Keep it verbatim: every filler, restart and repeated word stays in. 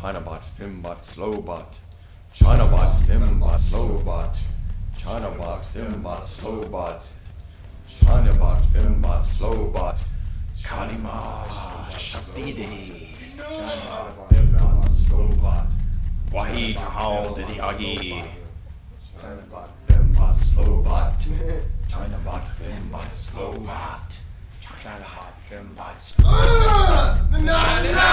Chinabot, Fimbot, Slowbot. Chinabot, Fimbot, Slowbot. Chinabot, Fimbot, Slowbot. Chinabot, Fimbot, Slowbot. Kalima Shakti Dehi. Chinabot, Fimbot, Slowbot. Wahi Kahal Didi Agi. Chinabot, Fimbot, Slowbot. Chinabot, Fimbot, Slowbot. Chinabot, Fimbot, Slowbot.